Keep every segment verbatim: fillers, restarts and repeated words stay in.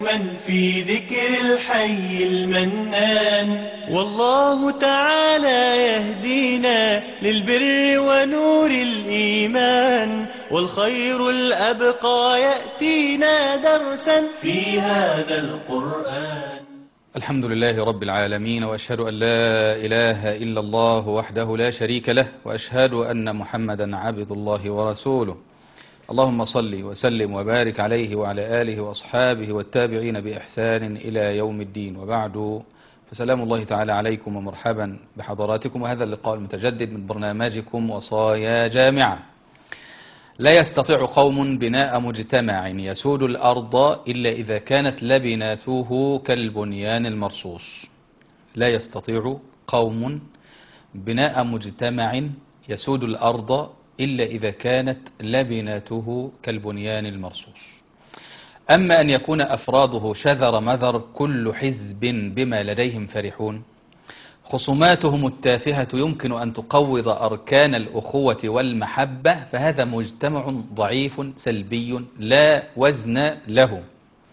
من في ذكر الحي المنان، والله تعالى يهدينا للبر ونور الإيمان، والخير الأبقى يأتينا درسا في هذا القرآن. الحمد لله رب العالمين، وأشهد أن لا إله إلا الله وحده لا شريك له، وأشهد أن محمدا عبد الله ورسوله. اللهم صل وسلم وبارك عليه وعلى آله وأصحابه والتابعين بإحسان إلى يوم الدين، وبعد، فسلام الله تعالى عليكم ومرحبا بحضراتكم، وهذا اللقاء المتجدد من برنامجكم وصايا جامعة. لا يستطيع قوم بناء مجتمع يسود الأرض إلا إذا كانت لبناته كالبنيان المرصوص. لا يستطيع قوم بناء مجتمع يسود الأرض إلا إذا كانت لبناته كالبنيان المرصوص. أما أن يكون أفراده شذر مذر كل حزب بما لديهم فرحون، خصوماتهم التافهة يمكن أن تقوض أركان الأخوة والمحبة، فهذا مجتمع ضعيف سلبي لا وزن له.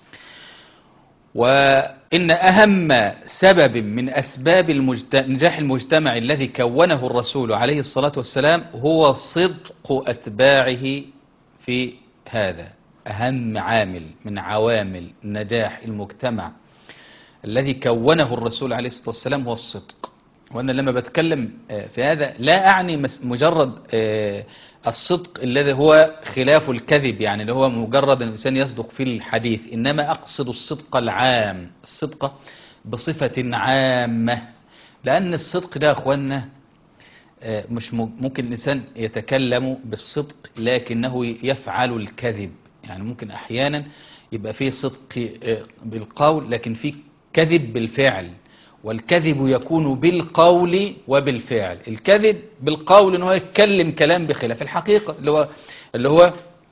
وإن أهم سبب من أسباب نجاح المجتمع الذي كونه الرسول عليه الصلاة والسلام هو صدق أتباعه في هذا. أهم عامل من عوامل نجاح المجتمع الذي كونه الرسول عليه الصلاة والسلام هو الصدق. وأنا لما بتكلم في هذا لا أعني مجرد الصدق الذي هو خلاف الكذب، يعني اللي هو مجرد الإنسان يصدق في الحديث، إنما أقصد الصدق العام، الصدق بصفة عامة. لأن الصدق ده أخوانا مش ممكن الإنسان يتكلم بالصدق لكنه يفعل الكذب. يعني ممكن أحيانا يبقى فيه صدق بالقول لكن فيه كذب بالفعل، والكذب يكون بالقول وبالفعل. الكذب بالقول ان هو يتكلم كلام بخلاف الحقيقة، اللي هو اللي هو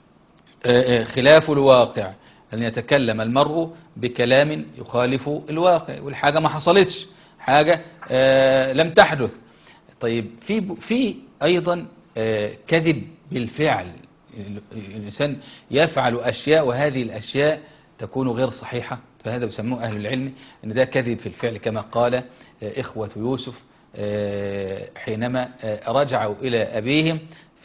خلاف الواقع، ان يتكلم المرء بكلام يخالف الواقع، والحاجة ما حصلتش، حاجة لم تحدث. طيب في في ايضا كذب بالفعل، الانسان يفعل اشياء وهذه الاشياء تكون غير صحيحة، فهذا يسموه أهل العلم أن ده كذب في الفعل، كما قال إخوة يوسف حينما رجعوا إلى أبيهم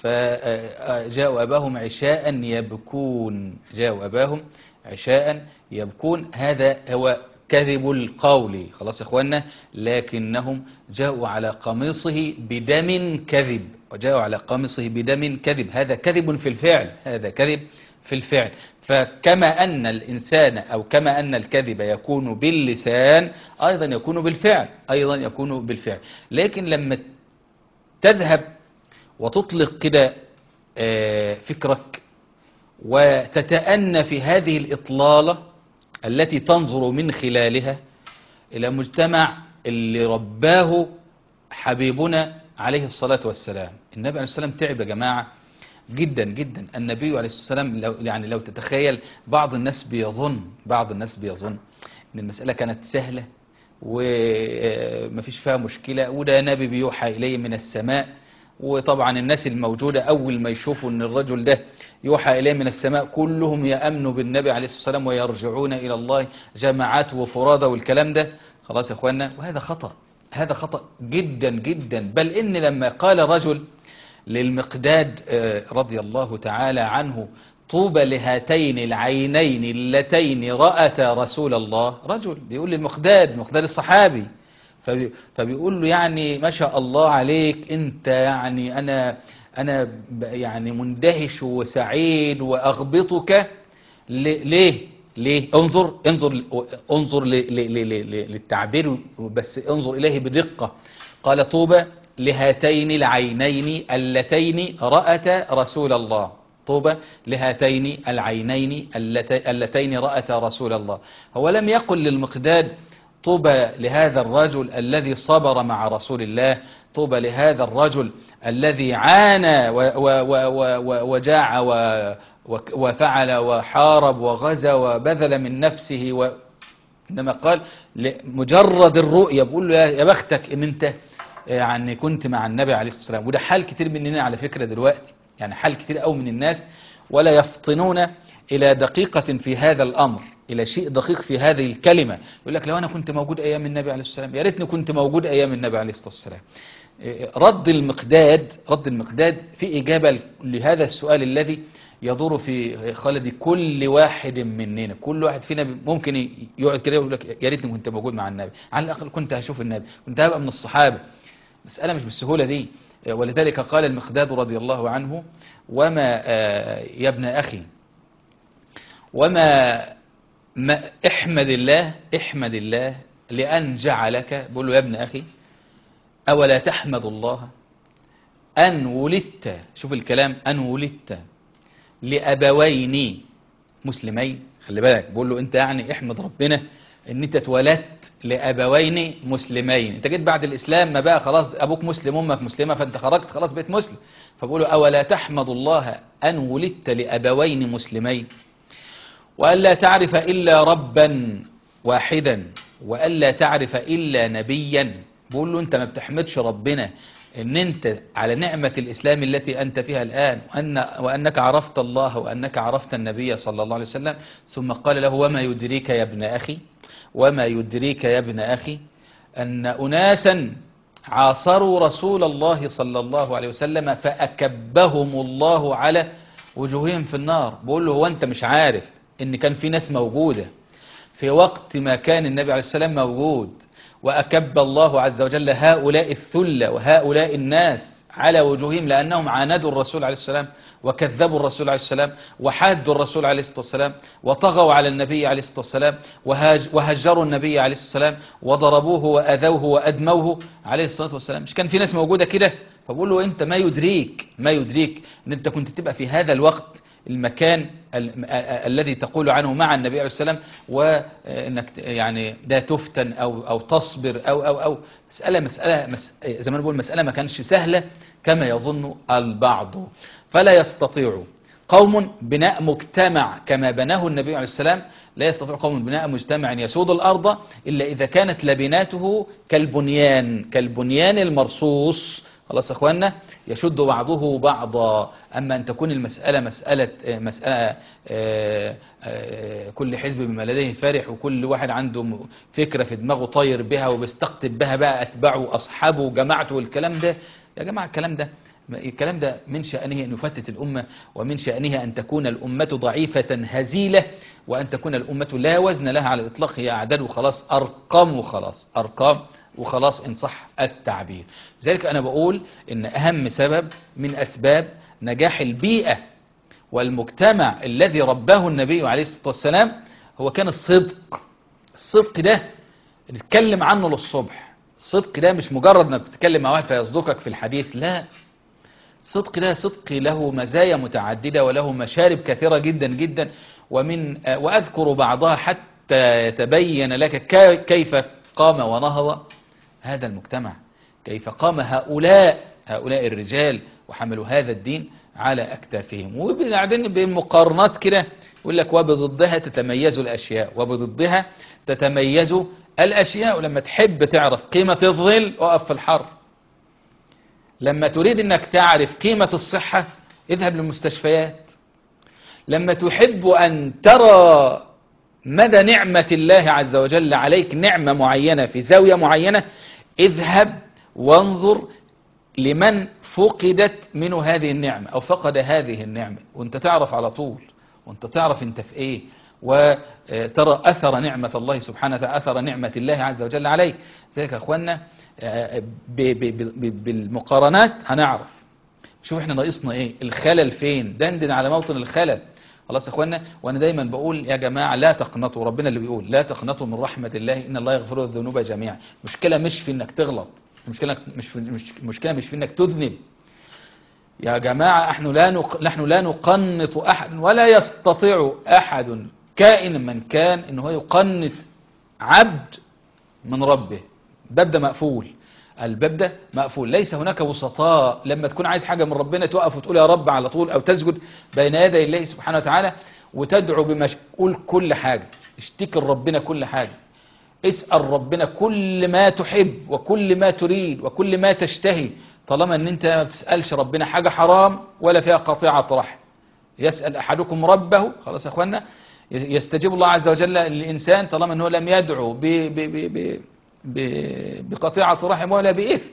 فجاءوا أباهم عشاء يبكون، جاءوا أباهم عشاء يبكون. هذا هو كذب القول، خلاص يا إخوانا، لكنهم جاءوا على قميصه بدم كذب، وجاءوا على قميصه بدم كذب، هذا كذب في الفعل، هذا كذب في الفعل. فكما أن الإنسان أو كما أن الكذب يكون باللسان أيضا يكون بالفعل، أيضا يكون بالفعل. لكن لما تذهب وتطلق كده فكرك وتتأنى في هذه الإطلالة التي تنظر من خلالها إلى مجتمع اللي رباه حبيبنا عليه الصلاة والسلام. النبي عليه الصلاة والسلام تعب يا جماعة جدا جدا. النبي عليه الصلاة والسلام لو يعني لو تتخيل، بعض الناس بيظن بعض الناس بيظن ان المسألة كانت سهلة ومفيش فيها مشكلة، وده نبي بيوحى إليه من السماء. وطبعا الناس الموجودة أول ما يشوفوا ان الرجل ده يوحى إليه من السماء كلهم يأمنوا بالنبي عليه الصلاة والسلام ويرجعون إلى الله جماعات وفرادى والكلام ده. خلاص يا اخوانا، وهذا خطأ، هذا خطأ جدا جدا. بل إن لما قال رجل للمقداد رضي الله تعالى عنه: طوبى لهاتين العينين اللتين رأتا رسول الله، رجل بيقول للمقداد، مقداد الصحابي، فبي فبيقول له يعني ما شاء الله عليك انت، يعني انا انا يعني مندهش وسعيد واغبطك. ليه ليه انظر انظر انظر للتعبير، بس انظر اليه بدقة. قال: طوبى لهاتين العينين اللتين رأتا رسول الله، طوبى لهاتين العينين اللتين رأتا رسول الله. هو لم يقل للمقداد طوبى لهذا الرجل الذي صبر مع رسول الله، طوبى لهذا الرجل الذي عانى وجاع وفعل وحارب وغزا وبذل من نفسه و... إنما قال مجرد الرؤية، بقول له يا بختك ان انت يعني كنت مع النبي عليه الصلاة والسلام. وده حال كتير مننا على فكرة دلوقتي، يعني حال كتير قوي من الناس، ولا يفطنون إلى دقيقة في هذا الأمر. إلى شيء دقيق في هذه الكلمة. يقول لك لو أنا كنت موجود أيام النبي عليه الصلاة والسلام، يا ريتني كنت موجود أيام النبي عليه الصلاة والسلام. رد المقداد رد المقداد في إجابة لهذا السؤال الذي يدور في خالد كل واحد مننا. كل واحد فينا ممكن يقعد كده يقول لك يا ريتني كنت موجود مع النبي، على الأقل كنت هشوف النبي، كنت هبقى من الصحابة. مسألة مش بالسهولة دي. ولذلك قال المقداد رضي الله عنه: وما يا ابن أخي، وما ما احمد الله احمد الله لأن جعلك، بقول له يا ابن أخي أولا تحمد الله أن ولدت، شوف الكلام، أن ولدت لأبوين مسلمين. خلي بالك، بقول له أنت يعني احمد ربنا أن أنت اتولدت لأبوين مسلمين. أنت جيت بعد الإسلام، ما بقى خلاص أبوك مسلم أمك مسلمة، فأنت خرجت خلاص بقيت مسلم. فبقول له أولا تحمد الله أن ولدت لأبوين مسلمين، وألا تعرف إلا ربا واحدا، وألا تعرف إلا نبيا. بقول له أنت ما بتحمدش ربنا ان انت على نعمة الاسلام التي انت فيها الان، وأن وانك عرفت الله وانك عرفت النبي صلى الله عليه وسلم. ثم قال له: وما يدريك يا ابن اخي، وما يدريك يا ابن اخي ان اناسا عاصروا رسول الله صلى الله عليه وسلم فاكبهم الله على وجوههم في النار. بقول له: هو انت مش عارف ان كان في ناس موجودة في وقت ما كان النبي عليه السلام موجود، وأكب الله عز وجل هؤلاء الثلة وهؤلاء الناس على وجوههم لأنهم عاندوا الرسول عليه السلام وكذبوا الرسول عليه السلام وحادوا الرسول عليه الصلاة والسلام وطغوا على النبي عليه الصلاة والسلام وهاج وهجروا النبي عليه الصلاة والسلام وضربوه وأذوه وأدموه عليه الصلاة والسلام. مش كان في ناس موجودة كده؟ فبقول له: أنت ما يدريك ما يدريك أن أنت كنت تبقى في هذا الوقت المكان ال الذي تقول عنه مع النبي عليه السلام، وانك يعني لا تفتن او او تصبر او او او مساله مساله مس زي ما بنقول مساله ما كانش سهله كما يظن البعض. فلا يستطيع قوم بناء مجتمع كما بناه النبي عليه السلام، لا يستطيع قوم بناء مجتمع يسود الارض الا اذا كانت لبناته كالبنيان كالبنيان المرصوص. خلاص يا اخوانا، يشد بعضه بعضا. اما ان تكون المسألة مسألة مسألة كل حزب بما لديه فرح، وكل واحد عنده فكرة في دماغه طاير بها وبيستقطب بها بقى اتباعه اصحابه وجماعته، والكلام ده يا جماعة الكلام ده الكلام ده من شأنه أن يفتت الأمة، ومن شأنها أن تكون الأمة ضعيفة هزيلة، وأن تكون الأمة لا وزن لها على الإطلاق، هي أعداد وخلاص، أرقام وخلاص، أرقام وخلاص إن صح التعبير. لذلك أنا بقول إن أهم سبب من أسباب نجاح البيئة والمجتمع الذي رباه النبي عليه الصلاة والسلام هو كان الصدق. الصدق ده نتكلم عنه للصبح. الصدق ده مش مجرد انك بتتكلم مع واحد فيصدقك في الحديث، لا. الصدق ده صدق له مزايا متعددة وله مشارب كثيرة جدا جدا، ومن وأذكر بعضها حتى يتبين لك كيف قام ونهض هذا المجتمع، كيف قام هؤلاء هؤلاء الرجال وحملوا هذا الدين على أكتافهم. وبعدين بمقارنات كده يقول لك وبضدها تتميز الأشياء، وبضدها تتميز الأشياء. ولما تحب تعرف قيمة الظل وقف في الحر، لما تريد أنك تعرف قيمة الصحة اذهب للمستشفيات، لما تحب أن ترى مدى نعمة الله عز وجل عليك نعمة معينة في زاوية معينة اذهب وانظر لمن فقدت منه هذه النعمة أو فقد هذه النعمة، وانت تعرف على طول، وانت تعرف انت في ايه، وترى أثر نعمة الله سبحانه وتعالى، أثر نعمة الله عز وجل عليك. ذلك يا أخوانا بالمقارنات هنعرف. شوف احنا ناقصنا ايه، الخلل فين، دندن على موطن الخلل. خلاص يا اخوانا، وانا دايما بقول يا جماعة لا تقنطوا، ربنا اللي بيقول لا تقنطوا من رحمة الله إن الله يغفر الذنوب جميعا. مشكلة مش في انك تغلط، المشكلة مش في مش مشكلة مش في انك تذنب يا جماعة. احنا لا نق... نحن لا نقنط احد، ولا يستطيع احد كائن من كان انه يقنط عبد من ربه. الباب ده مقفول، الباب ده مقفول، ليس هناك وسطاء. لما تكون عايز حاجة من ربنا توقف وتقول يا رب على طول، او تسجد بين يدي الله سبحانه وتعالى وتدعو بما قول كل حاجة، اشتكي لربنا كل حاجة، اسأل ربنا كل ما تحب وكل ما تريد وكل ما تشتهي، طالما ان انت ما بتسألش ربنا حاجة حرام ولا فيها قطيعة رحم. يسأل احدكم ربه، خلاص يا اخوانا، يستجيب الله عز وجل للإنسان طالما أنه لم يدعو ب ب ب ب ب بقطيعة رحم ولا بإثم،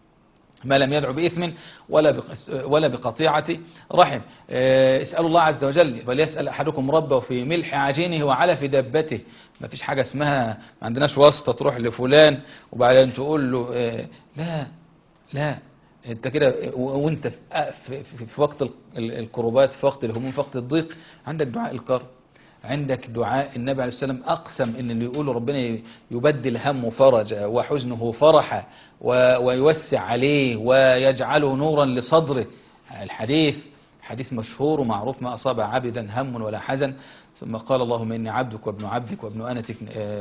ما لم يدعو بإثم ولا ولا بقطيعة رحم. اسألوا الله عز وجل وليسأل أحدكم ربه في ملح عجينه وعلف دبته. ما فيش حاجة اسمها ما عندناش واسطة تروح لفلان وبعدين تقول له لا لا انت كده وانت في, في, في وقت الكروبات، في وقت الهموم، في وقت الضيق عندك دعاء الكرب، عندك دعاء النبي عليه السلام أقسم إن اللي يقوله ربنا يبدل همه فرجا وحزنه فرحا ويوسع عليه ويجعله نورا لصدره. الحديث حديث مشهور ومعروف: ما أصاب عبدا هم ولا حزن ثم قال اللهم إني عبدك وابن عبدك وابن أنتك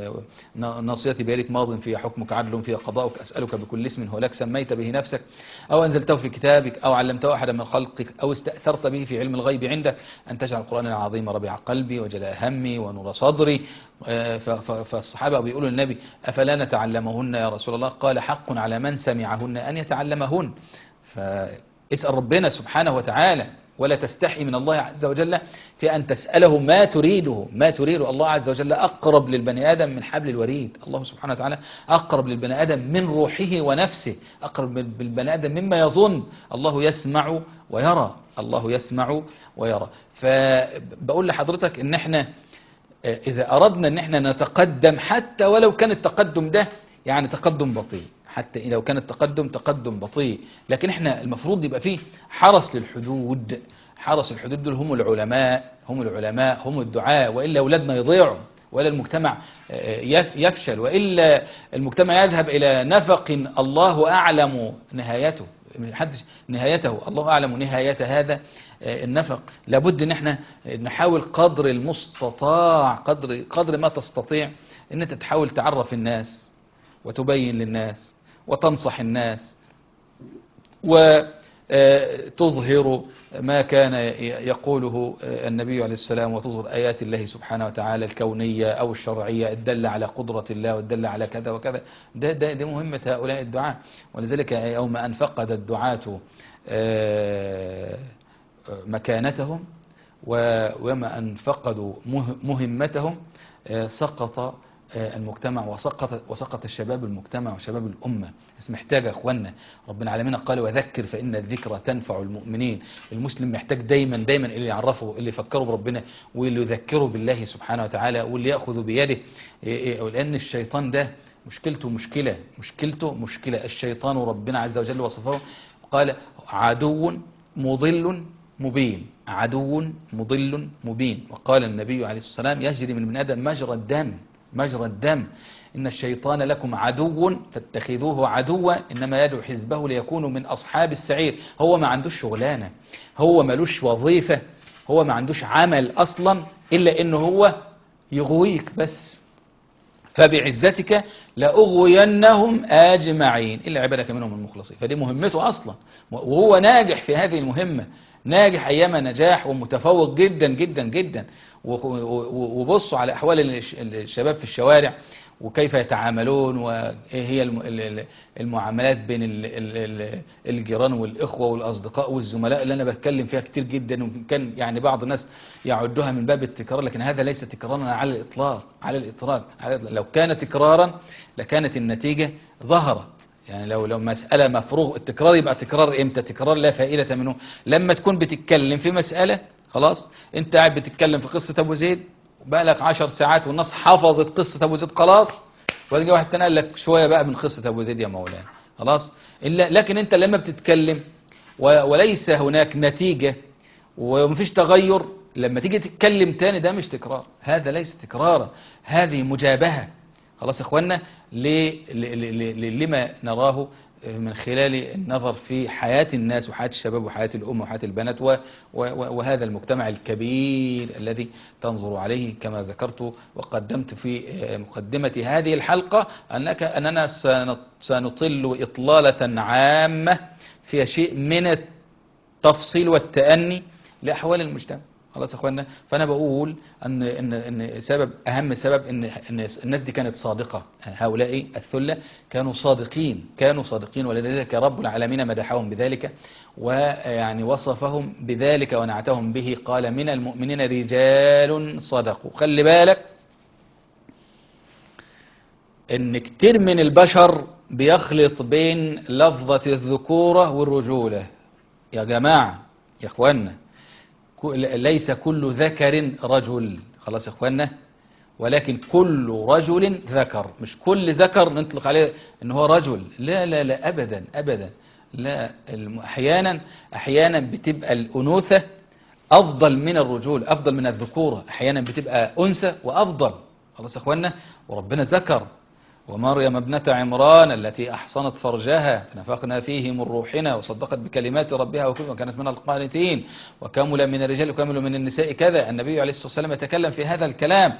ناصيتي بيدك ماض في حكمك عدل في قضاؤك أسألك بكل اسم هو لك سميت به نفسك أو أنزلته في كتابك أو علمته أحدا من خلقك أو استأثرت به في علم الغيب عندك أن تجعل القرآن العظيم ربيع قلبي وجلاء همي ونور صدري. فالصحابة بيقولوا للنبي أفلا نتعلمهن يا رسول الله؟ قال حق على من سمعهن أن يتعلمهن. فاسأل ربنا سبحانه وتعالى ولا تستحي من الله عز وجل في أن تسأله ما تريده ما تريده. الله عز وجل أقرب للبني آدم من حبل الوريد. الله سبحانه وتعالى أقرب للبني آدم من روحه ونفسه، أقرب للبني آدم مما يظن. الله يسمع ويرى، الله يسمع ويرى. فبقول لحضرتك إن احنا إذا أردنا إن احنا نتقدم حتى ولو كان التقدم ده يعني تقدم بطيء، حتى لو كان التقدم تقدم بطيء، لكن احنا المفروض يبقى فيه حرس للحدود. حرس الحدود دول هم العلماء، هم العلماء هم الدعاء، وإلا أولادنا يضيعوا، وإلا المجتمع يفشل، وإلا المجتمع يذهب إلى نفق الله أعلم نهايته نهايته الله أعلم نهاية هذا النفق. لابد ان احنا نحاول قدر المستطاع، قدر قدر ما تستطيع ان انت تحاول تعرف الناس وتبين للناس وتنصح الناس وتظهر ما كان يقوله النبي عليه السلام، وتظهر آيات الله سبحانه وتعالى الكونية أو الشرعية الدالة على قدرة الله والدالة على كذا وكذا. ده, ده, ده مهمة هؤلاء الدعاة. ولذلك يوم أن فقد الدعاة مكانتهم ويوم أن فقدوا مهمتهم سقط المجتمع وسقط وسقط الشباب المجتمع وشباب الأمة. بس محتاج يا أخوانا، ربنا العالمين قال وذكر فإن الذكرى تنفع المؤمنين. المسلم محتاج دايما دايما اللي يعرفه، اللي يفكره بربنا، واللي يذكره بالله سبحانه وتعالى، واللي يأخذ بيده، لأن الشيطان ده مشكلته مشكلة مشكلته مشكلة الشيطان ربنا عز وجل وصفه قال عدو مضل مبين، عدو مضل مبين. وقال النبي عليه الصلاة والسلام يجري من ابن آدم مجرى الدم مجرى الدم إن الشيطان لكم عدو فاتخذوه عدوا إنما يدعو حزبه ليكونوا من أصحاب السعير. هو ما عندوش شغلانة، هو ملوش وظيفة، هو ما عندوش عمل أصلا إلا إنه هو يغويك بس. فبعزتك لأغوينهم أجمعين إلا عبادك منهم المخلصين. فدي مهمته أصلا، وهو ناجح في هذه المهمة، ناجح أيام نجاح ومتفوق جدا جدا جدا. وبصوا على أحوال الشباب في الشوارع وكيف يتعاملون، وإيه هي المعاملات بين الجيران والإخوة والأصدقاء والزملاء اللي أنا بتكلم فيها كتير جدا. وكان يعني بعض الناس يعدها من باب التكرار، لكن هذا ليس تكرارا على الإطلاق على الإطلاق لو كان تكرارا لكانت النتيجة ظهرت. يعني لو لو مسألة مفروغ التكرار يبقى تكرار امتى؟ تكرار لا فائدة منه. لما تكون بتتكلم في مسألة خلاص، انت قاعد بتتكلم في قصة ابو زيد وبقى لك عشر ساعات والناس حفظت قصة ابو زيد خلاص، وبعدين واحد تاني قال لك شوية بقى من قصة ابو زيد يا مولانا خلاص. إلا لكن انت لما بتتكلم وليس هناك نتيجة ومفيش تغير، لما تيجي تتكلم تاني ده مش تكرار، هذا ليس تكرارا، هذه مجابهة. خلاص يا اخوانا، لما نراه من خلال النظر في حياة الناس وحياة الشباب وحياة الأمة وحياة البنات وهذا المجتمع الكبير الذي تنظر عليه. كما ذكرت وقدمت في مقدمة هذه الحلقة أنك أننا سنطل إطلالة عامة فيها شيء من التفصيل والتأني لأحوال المجتمع. خلاص يا اخوانا. فانا بقول ان ان ان سبب اهم سبب ان ان الناس دي كانت صادقه، هؤلاء الثله كانوا صادقين، كانوا صادقين، ولذلك رب العالمين مدحهم بذلك ويعني وصفهم بذلك ونعتهم به. قال من المؤمنين رجال صدقوا. خلي بالك ان كتير من البشر بيخلط بين لفظة الذكورة والرجولة. يا جماعة يا اخوانا، ليس كل ذكر رجل، خلاص يا اخوانا، ولكن كل رجل ذكر. مش كل ذكر نطلق عليه ان هو رجل، لا لا لا ابدا ابدا، لا. احيانا احيانا بتبقى الانوثة افضل من الرجول، افضل من الذكورة، احيانا بتبقى انثى وافضل، خلاص يا اخوانا. وربنا ذكر ومريم ابنة عمران التي أحصنت فرجها فنفخنا فيه من روحنا وصدقت بكلمات ربها وكانت من القانتين وكمل من الرجال وكمل من النساء كذا. النبي عليه الصلاة والسلام يتكلم في هذا الكلام.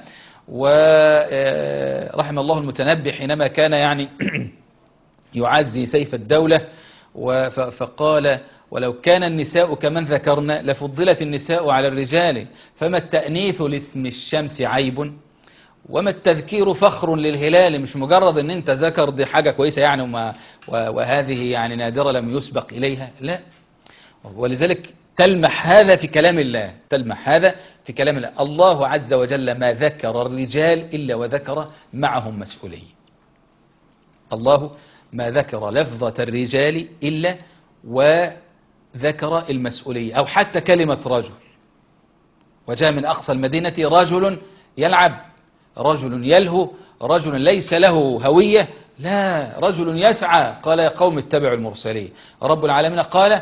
ورحم الله المتنبي حينما كان يعني يعزي سيف الدولة فقال ولو كان النساء كمن ذكرنا لفضلت النساء على الرجال فما التأنيث لاسم الشمس عيب وما التذكير فخر للهلال. مش مجرد ان انت ذكر دي حاجة كويسة يعني وما وهذه يعني نادرة لم يسبق اليها، لا. ولذلك تلمح هذا في كلام الله، تلمح هذا في كلام الله. الله عز وجل ما ذكر الرجال إلا وذكر معهم مسؤولية. الله ما ذكر لفظة الرجال إلا وذكر المسؤولية، أو حتى كلمة رجل. وجاء من أقصى المدينة رجل يلعب، رجل يلهو، رجل ليس له هوية، لا، رجل يسعى. قال يا قوم اتبعوا المرسلين. رب العالمين قال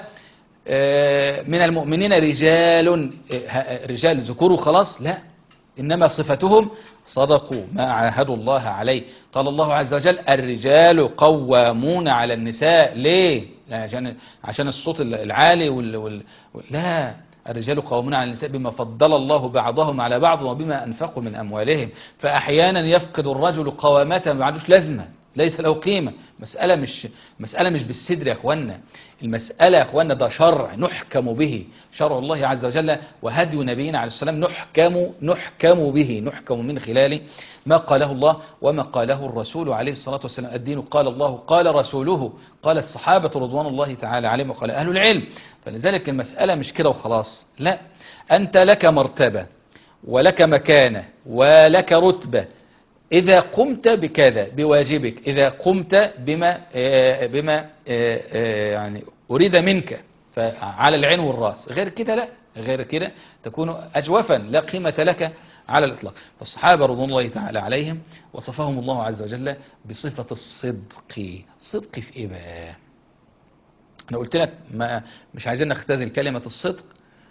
من المؤمنين رجال، رجال ذكور خلاص، لا، إنما صفتهم صدقوا ما عاهدوا الله عليه. قال الله عز وجل الرجال قوامون على النساء. ليه؟ عشان عشان الصوت العالي وال... وال... لا، الرجال قوامون على النساء بما فضل الله بعضهم على بعض وبما أنفقوا من أموالهم. فأحيانا يفقد الرجل قوامته، ما عندوش لازمة، ليس له قيمة. مسألة مش مسألة مش بالصدر يا أخوانا، المسألة يا أخوانا ده شرع نحكم به، شرع الله عز وجل وهدي نبينا عليه السلام نحكم نحكم به، نحكم من خلاله ما قاله الله وما قاله الرسول عليه الصلاة والسلام. الدين قال الله قال رسوله قال الصحابة رضوان الله تعالى عليهم وقال أهل العلم. فلذلك المسألة مش كده وخلاص، لا، أنت لك مرتبة ولك مكانة ولك رتبة إذا قمت بكذا بواجبك، إذا قمت بما بما يعني أريد منك فعلى العين والرأس. غير كده لا، غير كده تكون أجوفا لا قيمة لك على الإطلاق. فالصحابة رضوان الله تعالى عليهم وصفهم الله عز وجل بصفة الصدق. صدق في إيه بقى؟ أنا قلت لك ما مش عايزين نختزل كلمة الصدق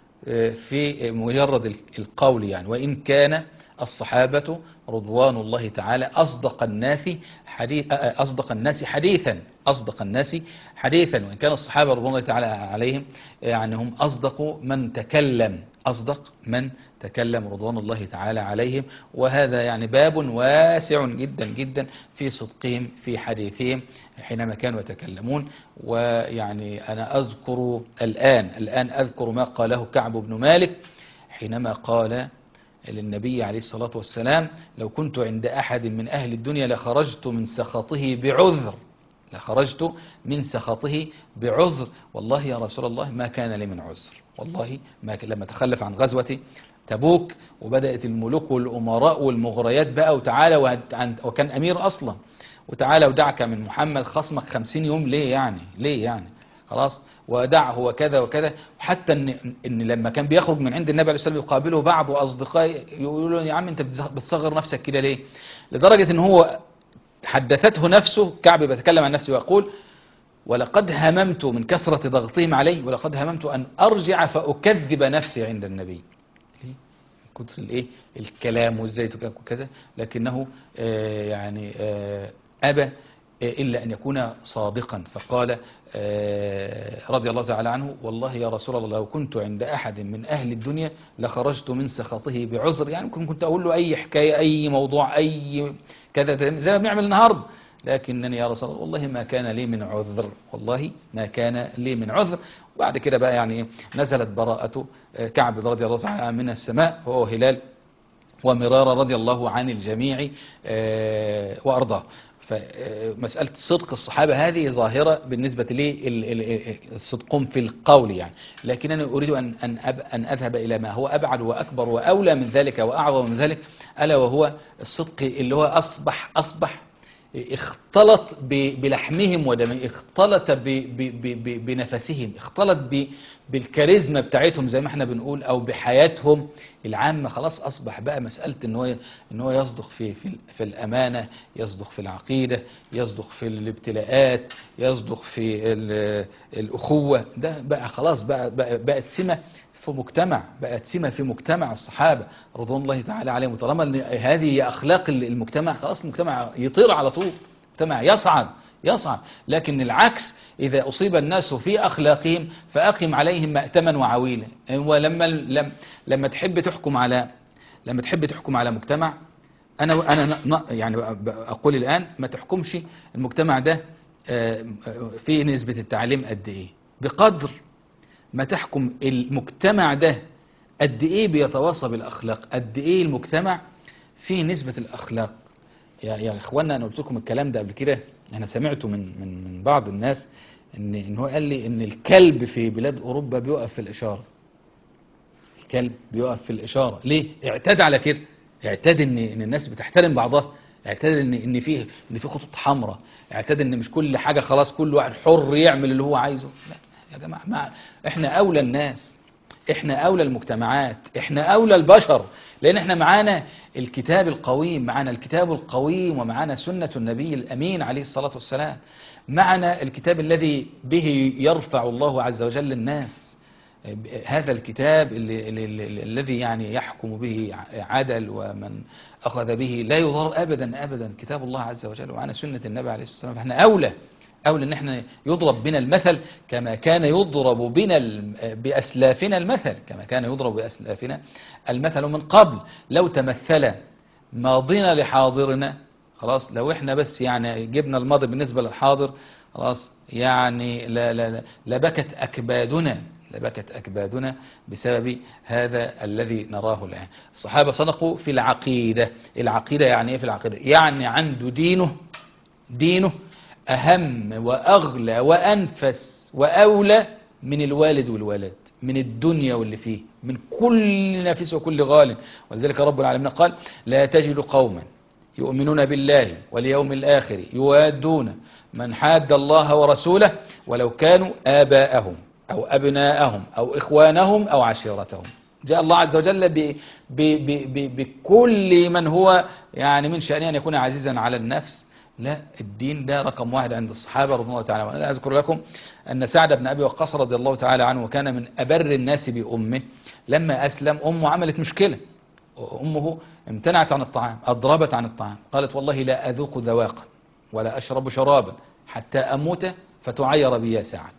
في مجرد القول يعني، وإن كان الصحابة رضوان الله تعالى أصدق الناس حديث أصدق الناس حديثا أصدق الناس حديثا وإن كان الصحابة رضوان الله تعالى عليهم يعني هم أصدق من تكلم، أصدق من تكلم رضوان الله تعالى عليهم. وهذا يعني باب واسع جدا جدا في صدقهم في حديثهم حينما كانوا يتكلمون. ويعني أنا أذكر الآن الآن أذكر ما قاله كعب بن مالك حينما قال للنبي عليه الصلاة والسلام لو كنت عند أحد من أهل الدنيا لخرجت من سخطه بعذر، لخرجت من سخطه بعذر، والله يا رسول الله ما كان لي من عذر، والله ما ك... لما تخلف عن غزوة تبوك وبدأت الملوك والأمراء والمغريات بقى وتعالى وعن... وكان أمير أصلا، وتعالى ودعك من محمد خصمك خمسين يوم، ليه يعني ليه يعني خلاص ودعه وكذا وكذا. حتى إن, إن لما كان بيخرج من عند النبي عليه الصلاة والسلام يقابله بعض أصدقائه يقولوا يا عم أنت بتصغر نفسك كده ليه، لدرجة إن هو حدثته نفسه كعب بيتكلم عن نفسه ويقول ولقد هممت من كثرة ضغطهم علي ولقد هممت أن أرجع فأكذب نفسي عند النبي. كتر الايه الكلام وازاي وكذا، لكنه آه يعني آه أبى إلا أن يكون صادقا. فقال رضي الله تعالى عنه والله يا رسول الله لو كنت عند أحد من أهل الدنيا لخرجت من سخطه بعذر، يعني كنت أقول له أي حكاية أي موضوع أي كذا زي ما بنعمل النهاردة، لكنني يا رسول الله والله ما كان لي من عذر، والله ما كان لي من عذر. وبعد كده بقى يعني نزلت براءة كعب رضي الله تعالى من السماء، وهو هلال ومرارة رضي الله عن الجميع وأرضاه. فمسألة صدق الصحابة هذه ظاهرة بالنسبة لي صدقهم في القول يعني، لكنني أريد أن أن أن أذهب إلى ما هو أبعد وأكبر وأولى من ذلك وأعظم من ذلك، ألا وهو الصدق اللي هو أصبح أصبح اختلط بلحمهم ودمهم، اختلط بنفسهم، اختلط بالكاريزما بتاعتهم زي ما احنا بنقول، او بحياتهم العامة. خلاص اصبح بقى مسألة ان هو ان هو يصدق في في, في الامانة، يصدق في العقيدة، يصدق في الابتلاءات، يصدق في الاخوة. ده بقى خلاص بقى, بقى بقت سمة في مجتمع، بقت سمة في مجتمع الصحابة رضوان الله تعالى عليهم. وطالما هذه اخلاق المجتمع خلاص المجتمع يطير على طول، المجتمع يصعد يصعد. لكن العكس، إذا أصيب الناس في أخلاقهم فأقم عليهم مأتما وعويلا. ولما لما لما تحب تحكم على لما تحب تحكم على مجتمع، أنا أنا يعني أقول الآن ما تحكمش المجتمع ده في نسبة التعليم قد إيه، بقدر ما تحكم المجتمع ده قد إيه بيتواصى بالأخلاق، قد إيه المجتمع فيه نسبة الأخلاق. يا يا إخوانا، أنا قلت لكم الكلام ده قبل كده، أنا سمعته من من من بعض الناس إن إن هو قال لي إن الكلب في بلاد أوروبا بيقف في الإشارة. الكلب بيقف في الإشارة ليه؟ اعتاد على كده، اعتاد إن إن الناس بتحترم بعضها، اعتاد إن إن فيه إن في خطوط حمراء، اعتاد إن مش كل حاجة خلاص كل واحد حر يعمل اللي هو عايزه. لا يا جماعة، مع إحنا أولى الناس، احنا اولى المجتمعات، احنا اولى البشر، لان احنا معانا الكتاب القويم، معانا الكتاب القويم ومعانا سنة النبي الامين عليه الصلاة والسلام، معنا الكتاب الذي به يرفع الله عز وجل الناس. هذا الكتاب اللي اللي الذي يعني يحكم به عدل، ومن اخذ به لا يضر ابدا ابدا، كتاب الله عز وجل، ومعنا سنة النبي عليه الصلاة والسلام. فاحنا اولى أولى أن احنا يضرب بنا المثل كما كان يضرب بنا بأسلافنا المثل، كما كان يضرب بأسلافنا المثل من قبل. لو تمثل ماضينا لحاضرنا، خلاص لو احنا بس يعني جبنا الماضي بالنسبة للحاضر، خلاص يعني لا لا لا لبكت أكبادنا لبكت أكبادنا بسبب هذا الذي نراه الآن. الصحابة صدقوا في العقيدة. العقيدة يعني ايه في العقيدة؟ يعني عنده دينه دينه أهم وأغلى وأنفس وأولى من الوالد والولد، من الدنيا واللي فيه، من كل نفس وكل غال. ولذلك رب العالمين قال: لا تجد قوما يؤمنون بالله واليوم الآخر يوادون من حاد الله ورسوله ولو كانوا آباءهم أو أبناءهم أو إخوانهم أو عشيرتهم. جاء الله عز وجل ب ب ب بكل من هو يعني من شأنه أن يكون عزيزا على النفس. لا، الدين ده رقم واحد عند الصحابة رضي الله تعالى عنهم. أنا أذكر لكم أن سعد بن أبي وقاص رضي الله تعالى عنه وكان من أبر الناس بأمه، لما أسلم أمه عملت مشكلة، أمه امتنعت عن الطعام، أضربت عن الطعام، قالت: والله لا أذوق ذواقا ولا أشرب شرابا حتى أموت فتعير بي يا سعد.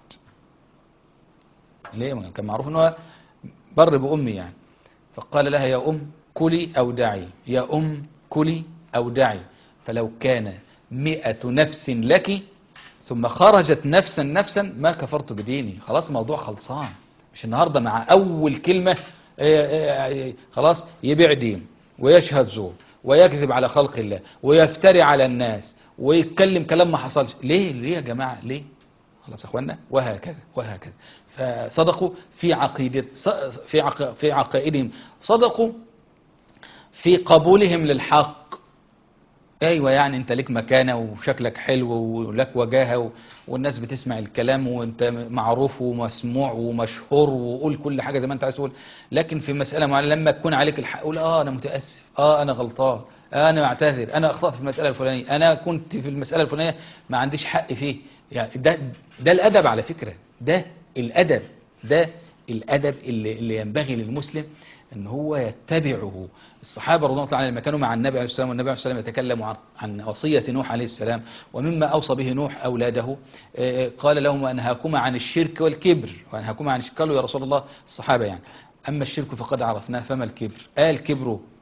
ليه؟ كان معروف أنه بر بأمي يعني. فقال لها: يا أم كلي أو دعي، يا أم كلي أو دعي، فلو كان مئة نفس لك ثم خرجت نفسا نفسا ما كفرت بديني. خلاص الموضوع خلصان، مش النهاردة مع أول كلمة خلاص يبيع دين ويشهد زور ويكذب على خلق الله ويفتري على الناس ويتكلم كلام ما حصلش. ليه ليه يا جماعة ليه؟ خلاص يا اخوانا، وهكذا وهكذا. فصدقوا في عقيدة في عق في عقائدهم، صدقوا في قبولهم للحق. ايوه يعني انت لك مكانه وشكلك حلو ولك وجاهه والناس بتسمع الكلام وانت معروف ومسموع ومشهور وقول كل حاجه زي ما انت عايز تقول، لكن في مساله معينه لما تكون عليك الحق قول: اه انا متاسف، اه انا غلطان، آه انا معتذر، انا اخطات في المساله الفلانيه، انا كنت في المساله الفلانيه ما عنديش حق فيه. يعني ده ده الادب على فكره، ده الادب، ده الادب اللي, اللي ينبغي للمسلم ان هو يتبعه. الصحابه رضي الله عنهم لما كانوا مع النبي عليه السلام والنبي عليه السلام يتكلموا عن, عن وصيه نوح عليه السلام ومما اوصى به نوح اولاده، قال لهم: وانهاكما عن الشرك والكبر. وانهاكما عن الشرك، قالوا: يا رسول الله الصحابه يعني اما الشرك فقد عرفناه فما الكبر؟ قال: الكبر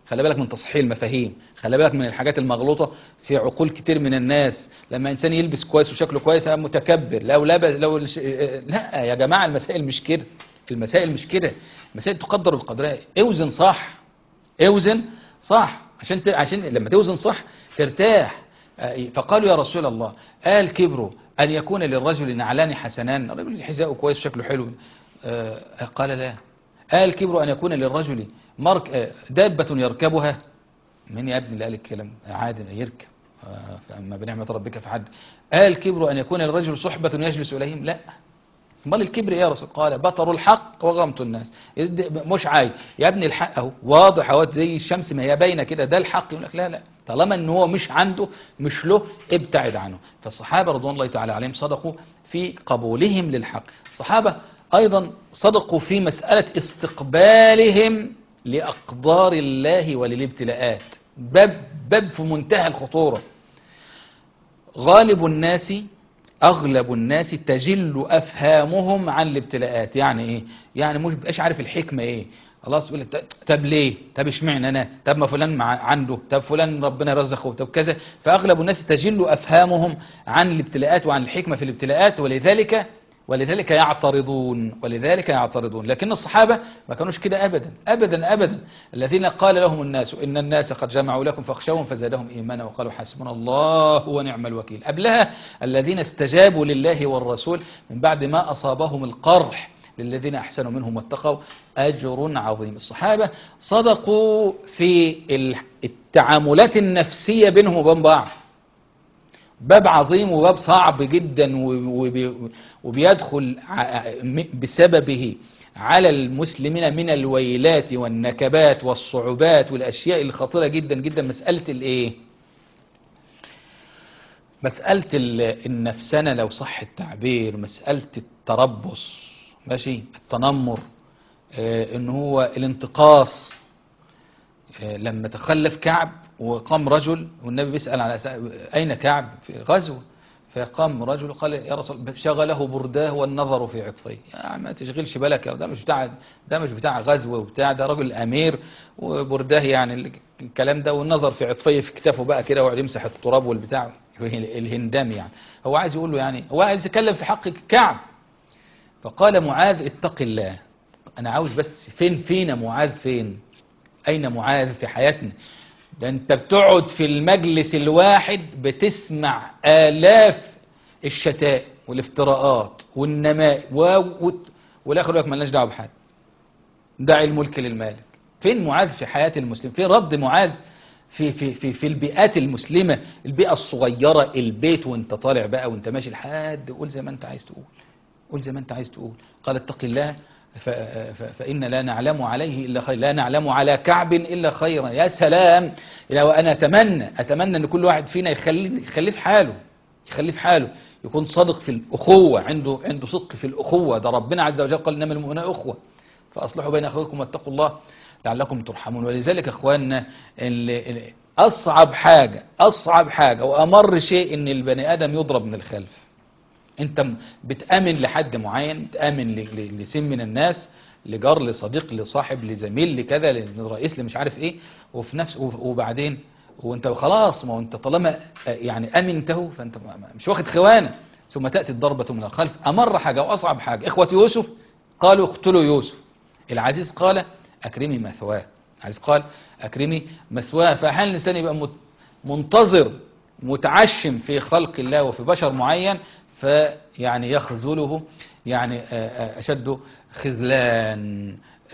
خلي بالك من تصحيح المفاهيم، خلي بالك من الحاجات المغلوطة في عقول كتير من الناس. لما إنسان يلبس كويس وشكله كويس متكبر، لو لبس لو لا يا جماعة، المسائل مش كده، المسائل مش كده، المسائل تقدر بالقدرات. اوزن صح، اوزن صح، عشان ت... عشان لما توزن صح ترتاح. فقالوا يا رسول الله قال كبروا أن يكون للرجل نعلان حسنان، الرجل حذاءه كويس شكله حلو. آه قال لا. قال كبروا أن يكون للرجل مرك... آه دابة يركبها. من يا ابني اللي قال الكلام؟ عادي يركب، آه فأما بنعمة ربك فحد. قال كبروا أن يكون للرجل صحبة يجلس إليهم. لا، امال الكبر ايه يا رسول؟ قال بطر الحق وغمط الناس. مش عايز يا ابني الحق اهو واضح اهو زي الشمس ما هي باينه كده، ده الحق. يقول لك لا لا، طالما ان هو مش عنده مش له ابتعد عنه. فالصحابه رضوان الله تعالى عليهم صدقوا في قبولهم للحق. الصحابه ايضا صدقوا في مساله استقبالهم لاقدار الله وللابتلاءات. باب باب في منتهى الخطوره. غالب الناس أغلب الناس تجل أفهامهم عن الابتلاءات. يعني إيه؟ يعني مش بقاش عارف الحكمة إيه. خلاص يقول لك طب ليه؟ طب اشمعنى أنا؟ طب ما فلان مع عنده؟ طب فلان ربنا رزقه؟ طب كذا. فأغلب الناس تجل أفهامهم عن الابتلاءات وعن الحكمة في الابتلاءات، ولذلك ولذلك يعترضون ولذلك يعترضون. لكن الصحابة ما كانوش كده أبدا أبدا أبدا. الذين قال لهم الناس إن الناس قد جمعوا لكم فاخشوهم فزادهم إيمانا وقالوا حسبنا الله ونعم الوكيل. قبلها الذين استجابوا لله والرسول من بعد ما أصابهم القرح للذين أحسنوا منهم واتقوا أجر عظيم. الصحابة صدقوا في التعاملات النفسية بينهم وبين بعض. باب عظيم وباب صعب جدا، وبيدخل بسببه على المسلمين من الويلات والنكبات والصعوبات والأشياء الخطيرة جدا جدا. مسألة الايه؟ مسألة النفسنة لو صح التعبير، مسألة التربص، ماشي، التنمر، اه ان هو الانتقاص. اه لما تخلف كعب وقام رجل والنبي بيسأل على أين كعب في غزوة، فقام رجل قال يا رسول شغله برداه والنظر في عطفيه. يا ما تشغلش بالك، ده مش بتاع ده مش بتاع غزوة وبتاع، ده راجل أمير وبرداه يعني الكلام ده، والنظر في عطفيه في كتافه بقى كده ويقعد يمسح التراب والبتاع الهندام. يعني هو عايز يقول له، يعني هو عايز يتكلم في حق كعب. فقال معاذ اتق الله. أنا عاوز بس فين فينا معاذ؟ فين أين معاذ في حياتنا؟ ده انت بتقعد في المجلس الواحد بتسمع آلاف الشتائم والافتراءات والنماء و... والاخر يقول لك مالناش دعوه بحد، دع الملك للمالك. فين معاذ في حياة المسلم؟ فين رد معاذ في في في في البيئات المسلمة، البيئة الصغيرة، البيت وانت طالع بقى وانت ماشي لحد قول زي ما انت عايز تقول، قول زي ما انت عايز تقول. قال اتق الله فإن لا نعلم عليه إلا خير، لا نعلم على كعب إلا خيرا. يا سلام، لو أنا أتمنى أتمنى أن كل واحد فينا يخلي يخليه في حاله، يخليه في حاله، يكون صادق في الأخوة، عنده عنده صدق في الأخوة. ده ربنا عز وجل قال إنما المؤمنون أخوة فأصلحوا بين أخويكم واتقوا الله لعلكم ترحمون. ولذلك أخواننا اللي أصعب حاجة أصعب حاجة وأمر شيء إن البني آدم يضرب من الخلف. انت بتأمن لحد معين، بتأمن لسن من الناس، لجار، لصديق، لصاحب، لزميل، لكذا، لرئيس، لمش عارف ايه، وفي نفس وبعدين وانت خلاص، ما انت طالما يعني امنته فانت مش واخد خوانه، ثم تأتي الضربة من الخلف. امر حاجة واصعب حاجة. اخوة يوسف قالوا اقتلوا يوسف. العزيز قال اكرمي مثواه. العزيز قال اكرمي مثواه. فاحيانا الانسان يبقى منتظر متعشم في خلق الله وفي بشر معين، فيعني يخذله، يعني أشد خذلان.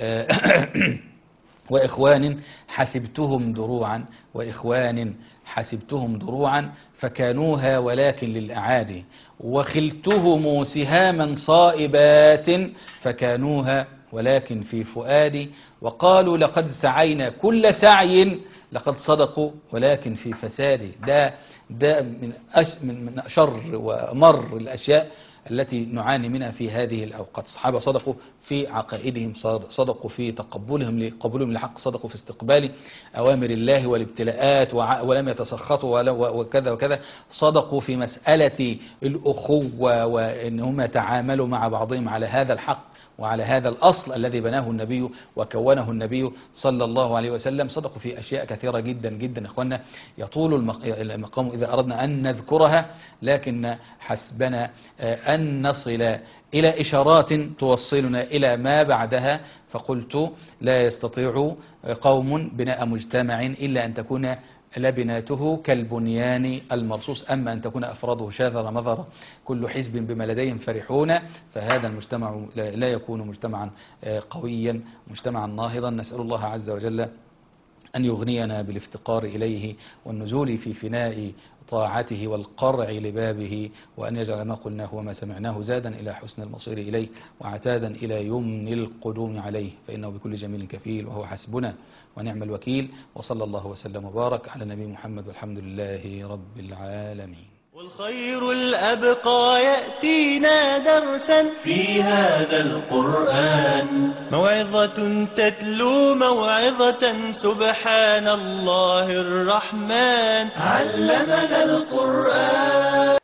وإخوان حسبتهم دروعا وإخوان حسبتهم دروعا فكانوها ولكن للأعادي، وخلتهم سهاما صائبات فكانوها ولكن في فؤادي، وقالوا لقد سعينا كل سعي لقد صدقوا ولكن في فساد. ده ده من أش من من أشر وأمر الأشياء التي نعاني منها في هذه الأوقات. الصحابة صدقوا في عقائدهم، صدقوا في تقبلهم لقبولهم لحق، صدقوا في استقبال أوامر الله والابتلاءات ولم يتسخطوا وكذا وكذا، صدقوا في مسألة الأخوة وإنهم يتعاملوا مع بعضهم على هذا الحق وعلى هذا الأصل الذي بناه النبي وكونه النبي صلى الله عليه وسلم. صدقوا في أشياء كثيرة جدا جدا إخواننا، يطول المقام إذا أردنا أن نذكرها، لكن حسبنا أن نصل إلى إشارات توصلنا إلى ما بعدها. فقلت لا يستطيع قوم بناء مجتمع إلا أن تكون لبناته كالبنيان المرصوص، أما أن تكون أفراده شاذر مذر كل حزب بما لديهم فرحون، فهذا المجتمع لا يكون مجتمعا قويا، مجتمعا ناهضا. نسأل الله عز وجل أن يغنينا بالافتقار إليه والنزول في فناء طاعته والقرع لبابه، وأن يجعل ما قلناه وما سمعناه زادا إلى حسن المصير إليه وعتادا إلى يمن القدوم عليه، فإنه بكل جميل كفيل وهو حسبنا ونعم الوكيل. وصلى الله وسلم وبارك على نبي محمد والحمد لله رب العالمين. والخير الأبقى يأتينا درسا في هذا القرآن، موعظة تتلو موعظة، سبحان الله الرحمن علمنا القرآن.